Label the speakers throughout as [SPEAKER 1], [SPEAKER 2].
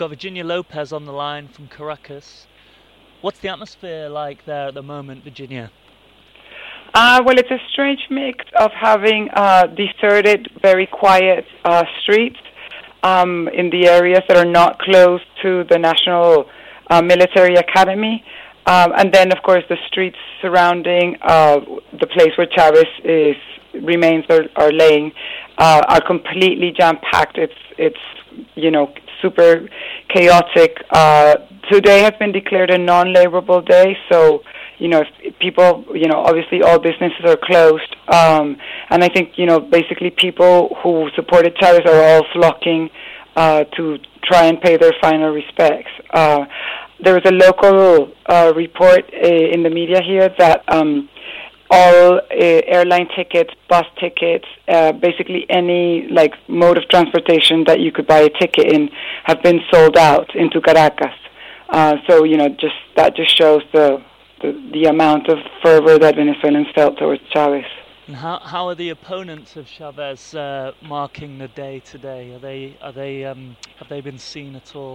[SPEAKER 1] got Virginia Lopez on the line from Caracas. What's the atmosphere like there at the moment, Virginia?
[SPEAKER 2] Well, it's a strange mix of having deserted, very quiet streets in the areas that are not close to the National Military Academy. And then, of course, the streets surrounding the place where Chavez remains are laying are completely jam-packed. It's super chaotic. Today has been declared a non-laborable day, so if people, obviously all businesses are closed, and I think basically people who supported Chavez are all flocking to try and pay their final respects. There was a local report in the media here that all airline tickets, bus tickets, basically any mode of transportation that you could buy a ticket in have been sold out into Caracas. So that just shows the amount of fervor that Venezuelans felt towards Chavez.
[SPEAKER 1] And how are the opponents of Chavez marking the day today? Have they been seen at all?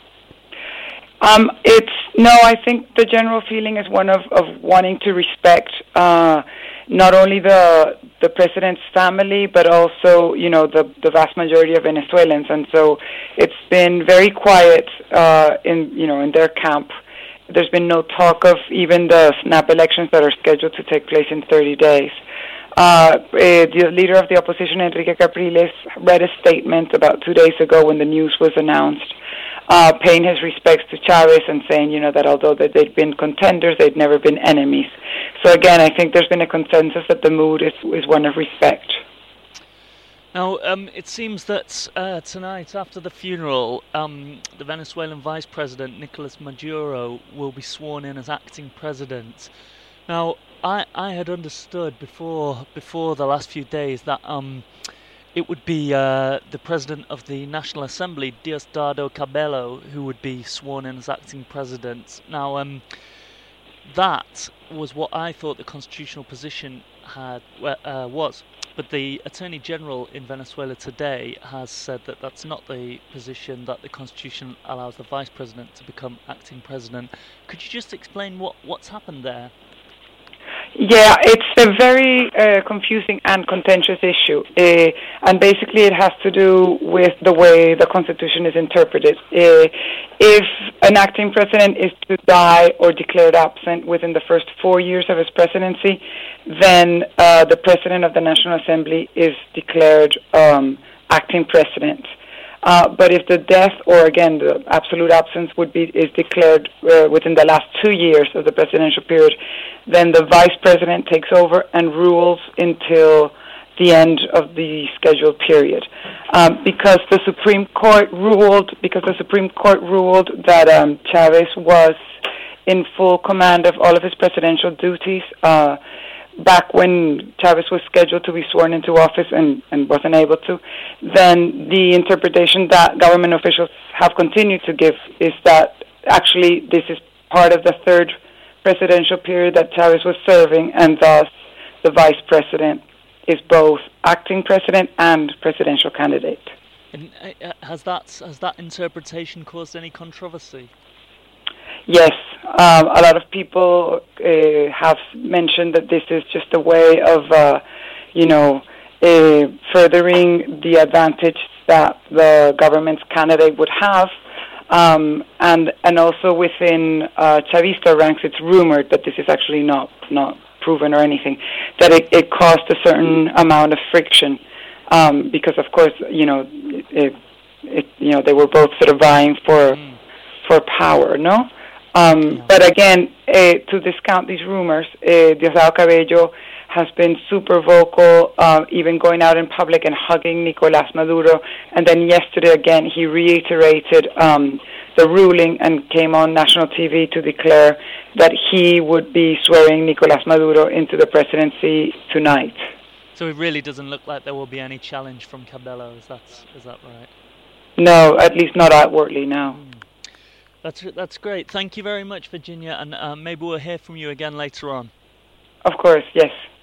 [SPEAKER 2] I think the general feeling is one of wanting to respect not only the president's family, but also the vast majority of Venezuelans, and so it's been very quiet in their camp. There's been no talk of even the snap elections that are scheduled to take place in 30 days. The leader of the opposition, Enrique Capriles, read a statement about 2 days ago when the news was announced, paying his respects to Chavez and saying, that although that they'd been contenders, they'd never been enemies. So again, I think there's been a consensus that the mood is one of respect.
[SPEAKER 1] Now, it seems that tonight, after the funeral, the Venezuelan Vice President, Nicolas Maduro, will be sworn in as acting president. Now, I had understood before the last few days that it would be the president of the National Assembly, Diosdado Cabello, who would be sworn in as acting president. Now, that was what I thought the constitutional position was. But the Attorney General in Venezuela today has said that that's not the position, that the Constitution allows the Vice President to become acting president. Could you just explain what's happened there?
[SPEAKER 2] Yeah, it's a very confusing and contentious issue, and basically it has to do with the way the Constitution is interpreted. If an acting president is to die or declared absent within the first 4 years of his presidency, then the president of the National Assembly is declared acting president. But if the death or, again, the absolute absence is declared within the last 2 years of the presidential period, then the vice president takes over and rules until the end of the scheduled period. Because the Supreme Court ruled that Chavez was in full command of all of his presidential duties, back when Chavez was scheduled to be sworn into office and wasn't able to, then the interpretation that government officials have continued to give is that actually this is part of the third presidential period that Chavez was serving, and thus the vice president is both acting president and presidential candidate.
[SPEAKER 1] And has that interpretation caused any controversy?
[SPEAKER 2] Yes, a lot of people have mentioned that this is just a way of, furthering the advantage that the government's candidate would have, and also within Chavista ranks, it's rumored that this is actually not proven or anything, that it caused a certain amount of friction, because of course, they were both sort of vying for power, no? But again, to discount these rumors, Diosdado Cabello has been super vocal, even going out in public and hugging Nicolás Maduro. And then yesterday, again, he reiterated the ruling and came on national TV to declare that he would be swearing Nicolás Maduro into the presidency tonight.
[SPEAKER 1] So it really doesn't look like there will be any challenge from Cabello, is that right?
[SPEAKER 2] No, at least not outwardly, no.
[SPEAKER 1] That's great. Thank you very much, Virginia, and maybe we'll hear from you again later on.
[SPEAKER 2] Of course, yes.